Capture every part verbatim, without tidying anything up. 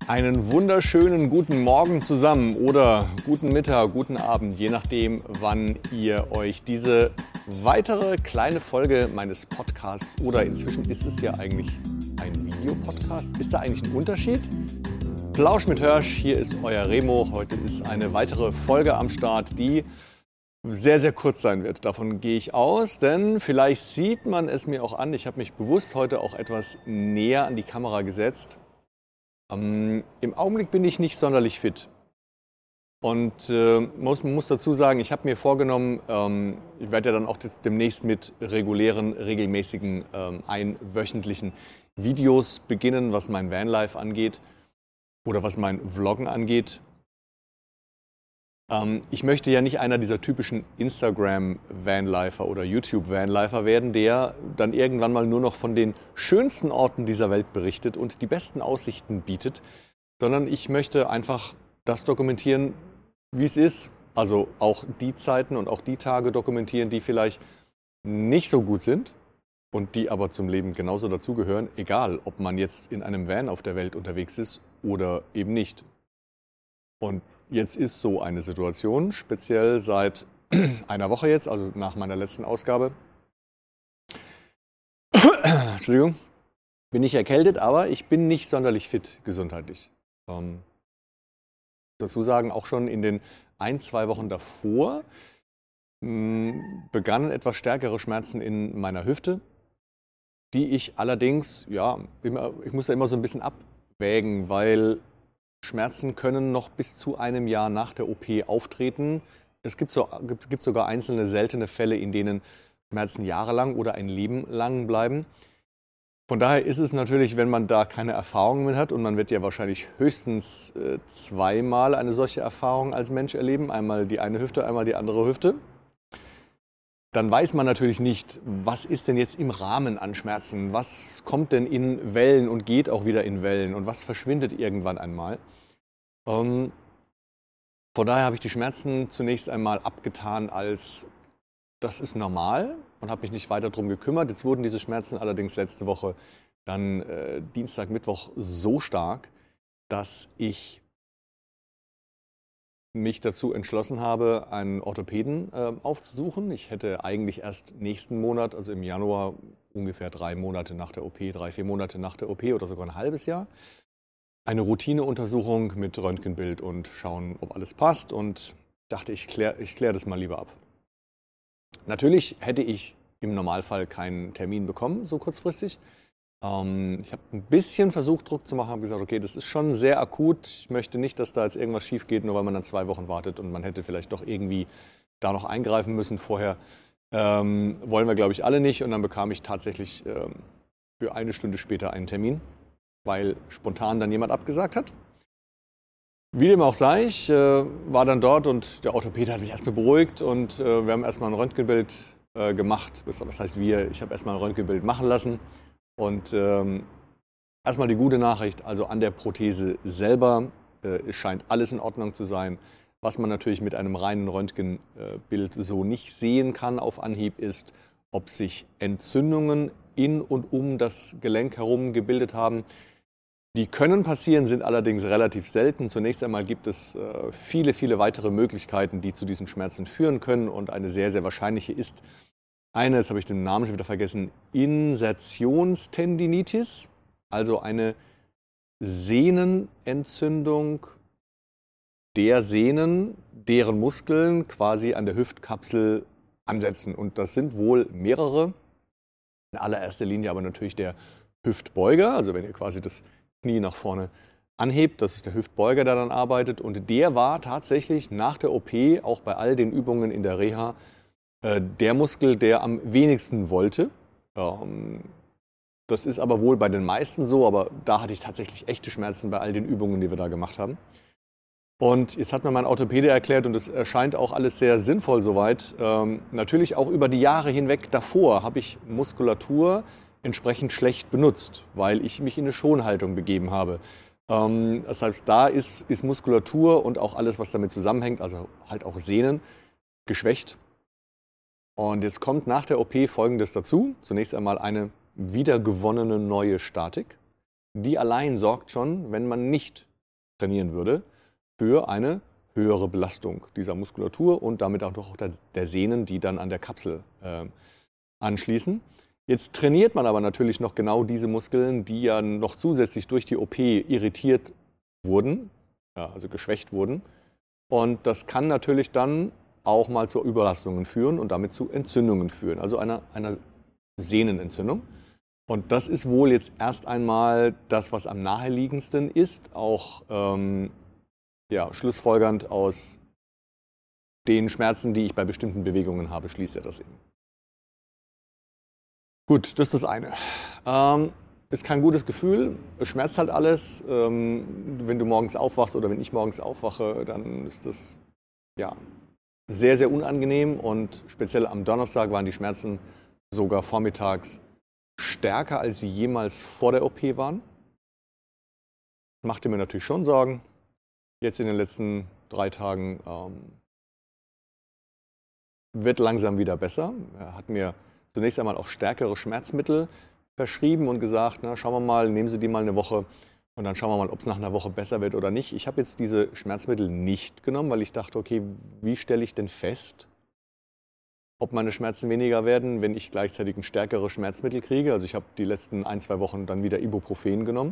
Einen wunderschönen guten Morgen zusammen oder guten Mittag, guten Abend, je nachdem, wann ihr euch diese weitere kleine Folge meines Podcasts oder inzwischen ist es ja eigentlich ein Videopodcast. Ist da eigentlich ein Unterschied? Plausch mit Hörsch, hier ist euer Remo. Heute ist eine weitere Folge am Start, die sehr, sehr kurz sein wird. Davon gehe ich aus, denn vielleicht sieht man es mir auch an. Ich habe mich bewusst heute auch etwas näher an die Kamera gesetzt. Ähm, Im Augenblick bin ich nicht sonderlich fit. Und äh, muss, man muss dazu sagen, ich habe mir vorgenommen, ähm, ich werde ja dann auch demnächst mit regulären, regelmäßigen, ähm, einwöchentlichen Videos beginnen, was mein Vanlife angeht oder was mein Vloggen angeht. Ähm, ich möchte ja nicht einer dieser typischen Instagram-Vanlifer oder YouTube-Vanlifer werden, der dann irgendwann mal nur noch von den schönsten Orten dieser Welt berichtet und die besten Aussichten bietet, sondern ich möchte einfach das dokumentieren, wie es ist. Also auch die Zeiten und auch die Tage dokumentieren, die vielleicht nicht so gut sind und die aber zum Leben genauso dazugehören, egal ob man jetzt in einem Van auf der Welt unterwegs ist oder eben nicht. Und jetzt ist so eine Situation, speziell seit einer Woche jetzt, also nach meiner letzten Ausgabe. Entschuldigung, bin ich erkältet, aber ich bin nicht sonderlich fit gesundheitlich. Ähm, dazu sagen, auch schon in den ein, zwei Wochen davor mh, begannen etwas stärkere Schmerzen in meiner Hüfte, die ich allerdings, ja, immer, ich muss da immer so ein bisschen abwägen, weil Schmerzen können noch bis zu einem Jahr nach der O P auftreten. Es gibt, so, gibt, gibt sogar einzelne seltene Fälle, in denen Schmerzen jahrelang oder ein Leben lang bleiben. Von daher ist es natürlich, wenn man da keine Erfahrung mit hat, und man wird ja wahrscheinlich höchstens äh, zweimal eine solche Erfahrung als Mensch erleben, einmal die eine Hüfte, einmal die andere Hüfte, dann weiß man natürlich nicht, was ist denn jetzt im Rahmen an Schmerzen, was kommt denn in Wellen und geht auch wieder in Wellen und was verschwindet irgendwann einmal. Ähm, von daher habe ich die Schmerzen zunächst einmal abgetan als, das ist normal und habe mich nicht weiter darum gekümmert. Jetzt wurden diese Schmerzen allerdings letzte Woche dann äh, Dienstag, Mittwoch so stark, dass ich mich dazu entschlossen habe, einen Orthopäden äh, aufzusuchen. Ich hätte eigentlich erst nächsten Monat, also im Januar, ungefähr drei Monate nach der O P, drei, vier Monate nach der O P oder sogar ein halbes Jahr, eine Routineuntersuchung mit Röntgenbild und schauen, ob alles passt. Und dachte, ich kläre ich klär das mal lieber ab. Natürlich hätte ich im Normalfall keinen Termin bekommen, so kurzfristig. Ähm, ich habe ein bisschen versucht, Druck zu machen, habe gesagt, okay, das ist schon sehr akut. Ich möchte nicht, dass da jetzt irgendwas schief geht, nur weil man dann zwei Wochen wartet und man hätte vielleicht doch irgendwie da noch eingreifen müssen vorher. Ähm, wollen wir, glaube ich, alle nicht. Und dann bekam ich tatsächlich ähm, für eine Stunde später einen Termin, weil spontan dann jemand abgesagt hat. Wie dem auch sei, ich äh, war dann dort und der Orthopäde hat mich erstmal beruhigt und äh, wir haben erstmal ein Röntgenbild äh, gemacht. Was heißt wir? Ich habe erstmal ein Röntgenbild machen lassen. Und ähm, erstmal die gute Nachricht, also an der Prothese selber, äh, es scheint alles in Ordnung zu sein. Was man natürlich mit einem reinen Röntgenbild äh, so nicht sehen kann auf Anhieb ist, ob sich Entzündungen in und um das Gelenk herum gebildet haben. Die können passieren, sind allerdings relativ selten. Zunächst einmal gibt es äh, viele, viele weitere Möglichkeiten, die zu diesen Schmerzen führen können. Und eine sehr, sehr wahrscheinliche ist eine, jetzt habe ich den Namen schon wieder vergessen, Insertionstendinitis, also eine Sehnenentzündung der Sehnen, deren Muskeln quasi an der Hüftkapsel ansetzen. Und das sind wohl mehrere, in allererster Linie aber natürlich der Hüftbeuger, also wenn ihr quasi das Knie nach vorne anhebt, das ist der Hüftbeuger, der dann arbeitet. Und der war tatsächlich nach der O P, auch bei all den Übungen in der Reha, der Muskel, der am wenigsten wollte. Das ist aber wohl bei den meisten so, aber da hatte ich tatsächlich echte Schmerzen bei all den Übungen, die wir da gemacht haben. Und jetzt hat mir mein Orthopäde erklärt, und es erscheint auch alles sehr sinnvoll soweit, ähm, natürlich auch über die Jahre hinweg davor habe ich Muskulatur entsprechend schlecht benutzt, weil ich mich in eine Schonhaltung begeben habe. Ähm, das heißt, da ist, ist Muskulatur und auch alles, was damit zusammenhängt, also halt auch Sehnen, geschwächt. Und jetzt kommt nach der O P Folgendes dazu. Zunächst einmal eine wiedergewonnene neue Statik. Die allein sorgt schon, wenn man nicht trainieren würde für eine höhere Belastung dieser Muskulatur und damit auch noch der, der Sehnen, die dann an der Kapsel äh, anschließen. Jetzt trainiert man aber natürlich noch genau diese Muskeln, die ja noch zusätzlich durch die O P irritiert wurden, ja, also geschwächt wurden. Und das kann natürlich dann auch mal zu Überlastungen führen und damit zu Entzündungen führen, also einer, einer Sehnenentzündung. Und das ist wohl jetzt erst einmal das, was am naheliegendsten ist, auch ähm, ja, schlussfolgernd aus den Schmerzen, die ich bei bestimmten Bewegungen habe, schließt er das eben. Gut, das ist das eine. Ähm, ist kein gutes Gefühl, es schmerzt halt alles. Ähm, wenn du morgens aufwachst oder wenn ich morgens aufwache, dann ist das ja, sehr, sehr unangenehm und speziell am Donnerstag waren die Schmerzen sogar vormittags stärker, als sie jemals vor der O P waren. Machte mir natürlich schon Sorgen. Jetzt in den letzten drei Tagen ähm, wird langsam wieder besser. Er hat mir zunächst einmal auch stärkere Schmerzmittel verschrieben und gesagt, na, schauen wir mal, nehmen Sie die mal eine Woche und dann schauen wir mal, ob es nach einer Woche besser wird oder nicht. Ich habe jetzt diese Schmerzmittel nicht genommen, weil ich dachte, okay, wie stelle ich denn fest, ob meine Schmerzen weniger werden, wenn ich gleichzeitig ein stärkeres Schmerzmittel kriege. Also ich habe die letzten ein, zwei Wochen dann wieder Ibuprofen genommen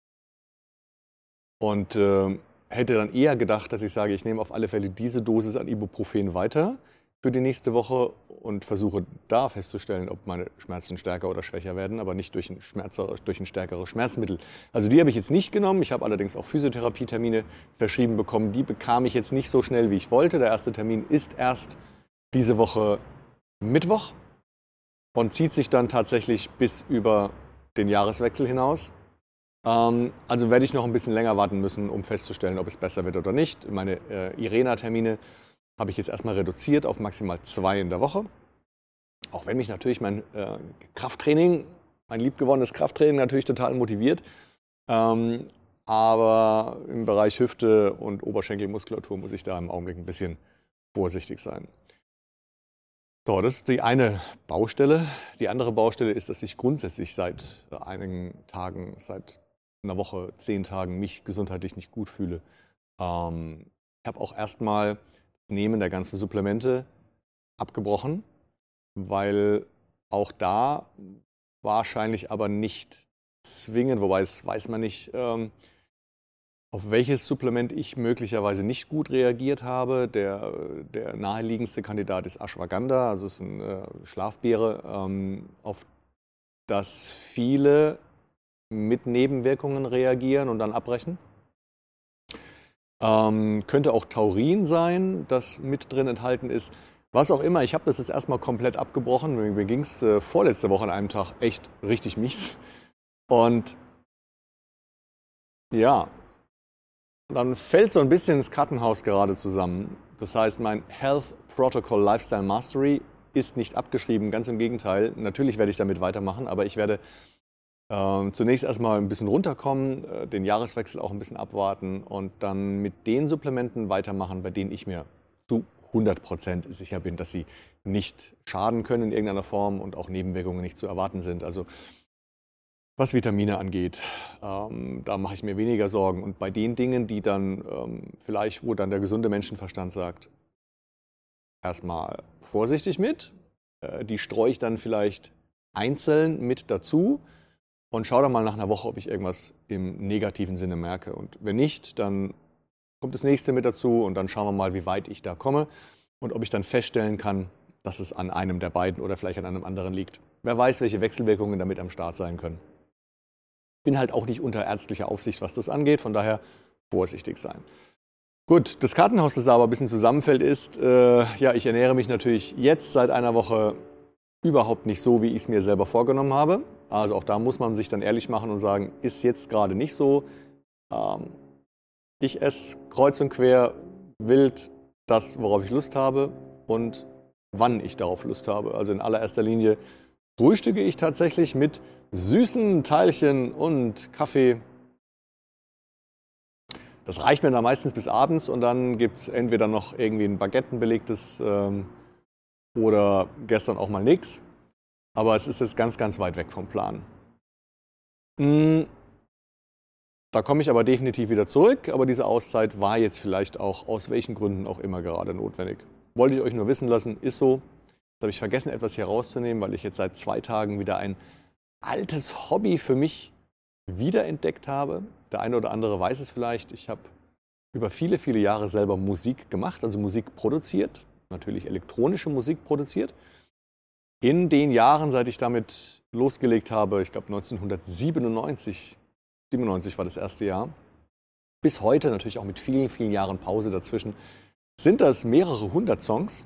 und äh, hätte dann eher gedacht, dass ich sage, ich nehme auf alle Fälle diese Dosis an Ibuprofen weiter für die nächste Woche und versuche da festzustellen, ob meine Schmerzen stärker oder schwächer werden, aber nicht durch ein, Schmerzer, durch ein stärkeres Schmerzmittel. Also die habe ich jetzt nicht genommen. Ich habe allerdings auch Physiotherapietermine verschrieben bekommen. Die bekam ich jetzt nicht so schnell, wie ich wollte. Der erste Termin ist erst diese Woche Mittwoch und zieht sich dann tatsächlich bis über den Jahreswechsel hinaus. Ähm, also werde ich noch ein bisschen länger warten müssen, um festzustellen, ob es besser wird oder nicht. Meine äh, Irena-Termine habe ich jetzt erstmal reduziert auf maximal zwei in der Woche. Auch wenn mich natürlich mein äh, Krafttraining, mein liebgewonnenes Krafttraining natürlich total motiviert. Ähm, aber im Bereich Hüfte und Oberschenkelmuskulatur muss ich da im Augenblick ein bisschen vorsichtig sein. So, das ist die eine Baustelle. Die andere Baustelle ist, dass ich grundsätzlich seit einigen Tagen, seit einer Woche, zehn Tagen mich gesundheitlich nicht gut fühle. Ähm, ich habe auch erstmal das Nehmen der ganzen Supplemente abgebrochen, weil auch da wahrscheinlich aber nicht zwingend, wobei es weiß man nicht, ähm, auf welches Supplement ich möglicherweise nicht gut reagiert habe. Der, der naheliegendste Kandidat ist Ashwagandha, also es ist eine Schlafbeere, ähm, auf das viele mit Nebenwirkungen reagieren und dann abbrechen. Ähm, könnte auch Taurin sein, das mit drin enthalten ist. Was auch immer, ich habe das jetzt erstmal komplett abgebrochen. Mir ging es äh, vorletzte Woche an einem Tag echt richtig mies. Und ja, dann fällt so ein bisschen das Kartenhaus gerade zusammen. Das heißt, mein Health Protocol Lifestyle Mastery ist nicht abgeschrieben, ganz im Gegenteil. Natürlich werde ich damit weitermachen, aber ich werde äh, zunächst erstmal ein bisschen runterkommen, äh, den Jahreswechsel auch ein bisschen abwarten und dann mit den Supplementen weitermachen, bei denen ich mir zu hundert Prozent sicher bin, dass sie nicht schaden können in irgendeiner Form und auch Nebenwirkungen nicht zu erwarten sind. Also was Vitamine angeht, ähm, da mache ich mir weniger Sorgen. Und bei den Dingen, die dann ähm, vielleicht, wo dann der gesunde Menschenverstand sagt, erstmal vorsichtig mit, äh, die streue ich dann vielleicht einzeln mit dazu und schaue dann mal nach einer Woche, ob ich irgendwas im negativen Sinne merke. Und wenn nicht, dann kommt das nächste mit dazu und dann schauen wir mal, wie weit ich da komme und ob ich dann feststellen kann, dass es an einem der beiden oder vielleicht an einem anderen liegt. Wer weiß, welche Wechselwirkungen damit am Start sein können. Bin halt auch nicht unter ärztlicher Aufsicht, was das angeht, von daher vorsichtig sein. Gut, das Kartenhaus, das da aber ein bisschen zusammenfällt, ist, äh, ja, ich ernähre mich natürlich jetzt seit einer Woche überhaupt nicht so, wie ich es mir selber vorgenommen habe. Also auch da muss man sich dann ehrlich machen und sagen, ist jetzt gerade nicht so. Ähm, ich esse kreuz und quer wild das, worauf ich Lust habe und wann ich darauf Lust habe. Also in allererster Linie frühstücke ich tatsächlich mit süßen Teilchen und Kaffee. Das reicht mir dann meistens bis abends und dann gibt es entweder noch irgendwie ein baguettenbelegtes ähm, oder gestern auch mal nichts. Aber es ist jetzt ganz, ganz weit weg vom Plan. Da komme ich aber definitiv wieder zurück, aber diese Auszeit war jetzt vielleicht auch aus welchen Gründen auch immer gerade notwendig. Wollte ich euch nur wissen lassen, ist so. Jetzt habe ich vergessen, etwas hier rauszunehmen, weil ich jetzt seit zwei Tagen wieder ein altes Hobby für mich wiederentdeckt habe. Der eine oder andere weiß es vielleicht, ich habe über viele, viele Jahre selber Musik gemacht, also Musik produziert, natürlich elektronische Musik produziert. In den Jahren, seit ich damit losgelegt habe, ich glaube neunzehnhundertsiebenundneunzig, siebenundneunzig war das erste Jahr, bis heute, natürlich auch mit vielen, vielen Jahren Pause dazwischen, sind das mehrere hundert Songs.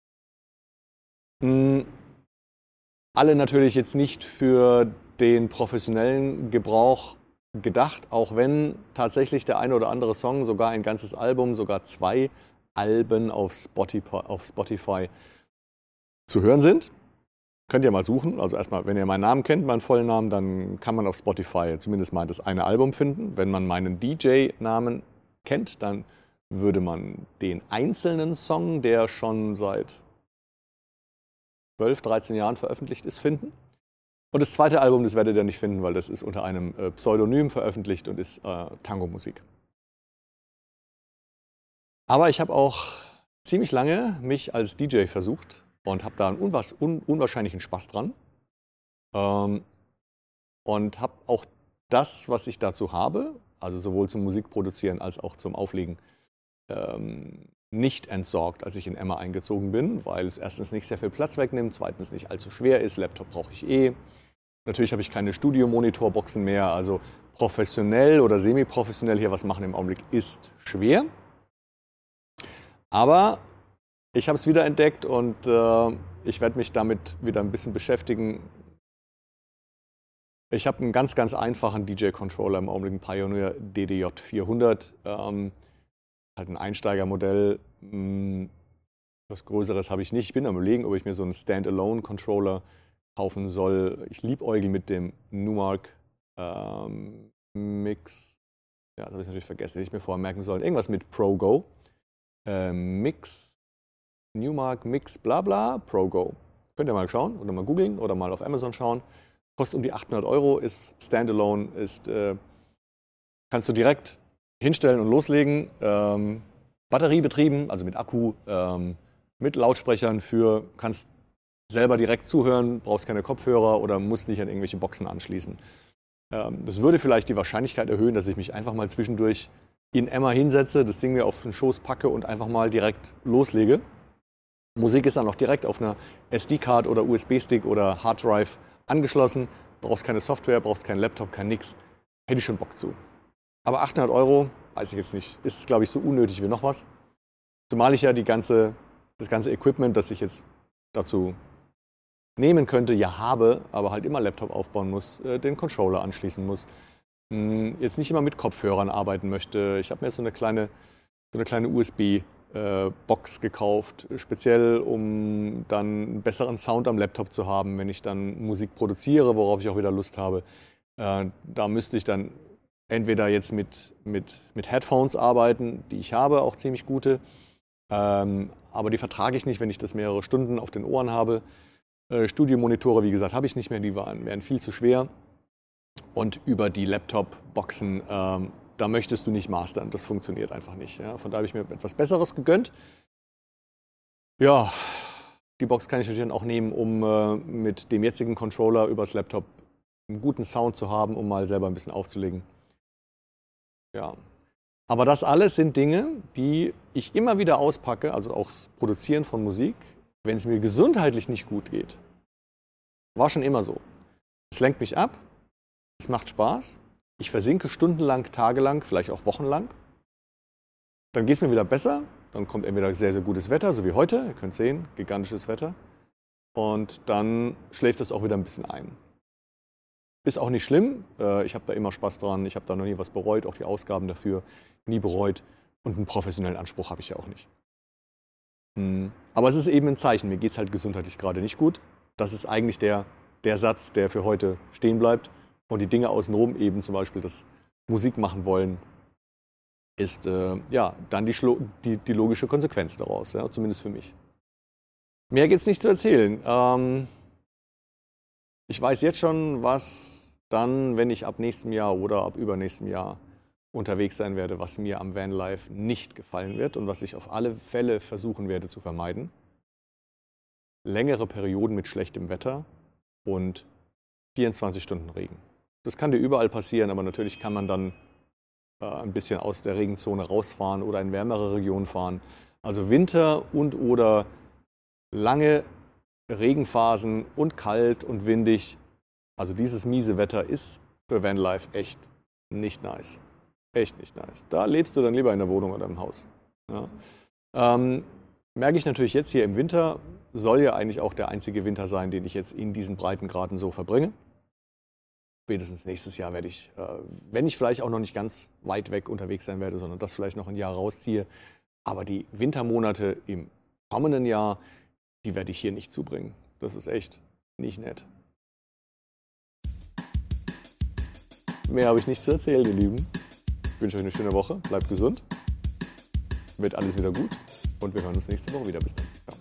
Hm, alle natürlich jetzt nicht für den professionellen Gebrauch gedacht, auch wenn tatsächlich der eine oder andere Song, sogar ein ganzes Album, sogar zwei Alben auf Spotify, auf Spotify zu hören sind. Könnt ihr mal suchen. Also erstmal, wenn ihr meinen Namen kennt, meinen vollen Namen, dann kann man auf Spotify zumindest mal das eine Album finden. Wenn man meinen D J-Namen kennt, dann würde man den einzelnen Song, der schon seit zwölf, dreizehn Jahren veröffentlicht ist, finden. Und das zweite Album, das werdet ihr nicht finden, weil das ist unter einem äh, Pseudonym veröffentlicht und ist äh, Tango-Musik. Aber ich habe auch ziemlich lange mich als D J versucht und habe da einen unwas, un, unwahrscheinlichen Spaß dran. Ähm, und habe auch das, was ich dazu habe, also sowohl zum Musikproduzieren als auch zum Auflegen, ähm, nicht entsorgt, als ich in Emma eingezogen bin, weil es erstens nicht sehr viel Platz wegnimmt, zweitens nicht allzu schwer ist, Laptop brauche ich eh. Natürlich habe ich keine Studio-Monitorboxen mehr, also professionell oder semi-professionell hier was machen im Augenblick ist schwer. Aber ich habe es wieder entdeckt und äh, ich werde mich damit wieder ein bisschen beschäftigen. Ich habe einen ganz, ganz einfachen D J-Controller im Augenblick, einen Pioneer D D J vierhundert. Ähm, halt ein Einsteigermodell. Was Größeres habe ich nicht. Ich bin am Überlegen, ob ich mir so einen Standalone-Controller kaufen soll. Ich liebäugel mit dem Numark ähm, Mix. Ja, das habe ich natürlich vergessen, hätte ich mir vorher merken sollen. Irgendwas mit ProGo. Ähm, Mix, Numark Mix, bla bla, ProGo. Könnt ihr mal schauen oder mal googeln oder mal auf Amazon schauen. Kostet um die achthundert Euro, ist Standalone, ist, äh, kannst du direkt hinstellen und loslegen. Ähm, batteriebetrieben, also mit Akku, ähm, mit Lautsprechern für, kannst selber direkt zuhören, brauchst keine Kopfhörer oder musst nicht an irgendwelche Boxen anschließen. Ähm, das würde vielleicht die Wahrscheinlichkeit erhöhen, dass ich mich einfach mal zwischendurch in Emma hinsetze, das Ding mir auf den Schoß packe und einfach mal direkt loslege. Musik ist dann auch direkt auf einer S D-Card oder U S B-Stick oder Harddrive angeschlossen. Brauchst keine Software, brauchst keinen Laptop, kein nix. Hätte ich schon Bock zu. Aber achthundert Euro, weiß ich jetzt nicht, ist, glaube ich, so unnötig wie noch was. Zumal ich ja die ganze, das ganze Equipment, das ich jetzt dazu nehmen könnte, ja habe, aber halt immer Laptop aufbauen muss, äh, den Controller anschließen muss. Mh, jetzt nicht immer mit Kopfhörern arbeiten möchte. Ich habe mir jetzt so eine kleine, so eine kleine U S B-Box gekauft, speziell um dann einen besseren Sound am Laptop zu haben, wenn ich dann Musik produziere, worauf ich auch wieder Lust habe. Äh, da müsste ich dann entweder jetzt mit, mit, mit Headphones arbeiten, die ich habe, auch ziemlich gute, ähm, aber die vertrage ich nicht, wenn ich das mehrere Stunden auf den Ohren habe. Äh, Studiomonitore, wie gesagt, habe ich nicht mehr, die waren, wären viel zu schwer. Und über die Laptop-Boxen, ähm, da möchtest du nicht mastern, das funktioniert einfach nicht. Ja? Von da habe ich mir etwas Besseres gegönnt. Ja, die Box kann ich natürlich dann auch nehmen, um äh, mit dem jetzigen Controller übers Laptop einen guten Sound zu haben, um mal selber ein bisschen aufzulegen. Ja. Aber das alles sind Dinge, die ich immer wieder auspacke, also auch das Produzieren von Musik, wenn es mir gesundheitlich nicht gut geht. War schon immer so. Es lenkt mich ab, es macht Spaß, ich versinke stundenlang, tagelang, vielleicht auch wochenlang. Dann geht es mir wieder besser, dann kommt entweder sehr, sehr gutes Wetter, so wie heute, ihr könnt sehen, gigantisches Wetter. Und dann schläft es auch wieder ein bisschen ein. Ist auch nicht schlimm, ich habe da immer Spaß dran, ich habe da noch nie was bereut, auch die Ausgaben dafür nie bereut und einen professionellen Anspruch habe ich ja auch nicht. Aber es ist eben ein Zeichen, mir geht es halt gesundheitlich gerade nicht gut. Das ist eigentlich der, der Satz, der für heute stehen bleibt. Und die Dinge außenrum, eben zum Beispiel das Musik machen wollen, ist äh, ja dann die, die, die logische Konsequenz daraus, ja, zumindest für mich. Mehr gibt es nicht zu erzählen. Ähm, Ich weiß jetzt schon, was dann, wenn ich ab nächstem Jahr oder ab übernächstem Jahr unterwegs sein werde, was mir am Vanlife nicht gefallen wird und was ich auf alle Fälle versuchen werde zu vermeiden. Längere Perioden mit schlechtem Wetter und vierundzwanzig Stunden Regen. Das kann dir überall passieren, aber natürlich kann man dann äh, ein bisschen aus der Regenzone rausfahren oder in wärmere Regionen fahren. Also Winter und oder lange Regenphasen und kalt und windig. Also dieses miese Wetter ist für Vanlife echt nicht nice. Echt nicht nice. Da lebst du dann lieber in der Wohnung oder im Haus. Ja. Ähm, merke ich natürlich jetzt hier im Winter, soll ja eigentlich auch der einzige Winter sein, den ich jetzt in diesen Breitengraden so verbringe. Spätestens nächstes Jahr werde ich, äh, wenn ich vielleicht auch noch nicht ganz weit weg unterwegs sein werde, sondern das vielleicht noch ein Jahr rausziehe. Aber die Wintermonate im kommenden Jahr, die werde ich hier nicht zubringen. Das ist echt nicht nett. Mehr habe ich nicht zu erzählen, ihr Lieben. Ich wünsche euch eine schöne Woche. Bleibt gesund. Wird alles wieder gut. Und wir hören uns nächste Woche wieder. Bis dann. Ciao.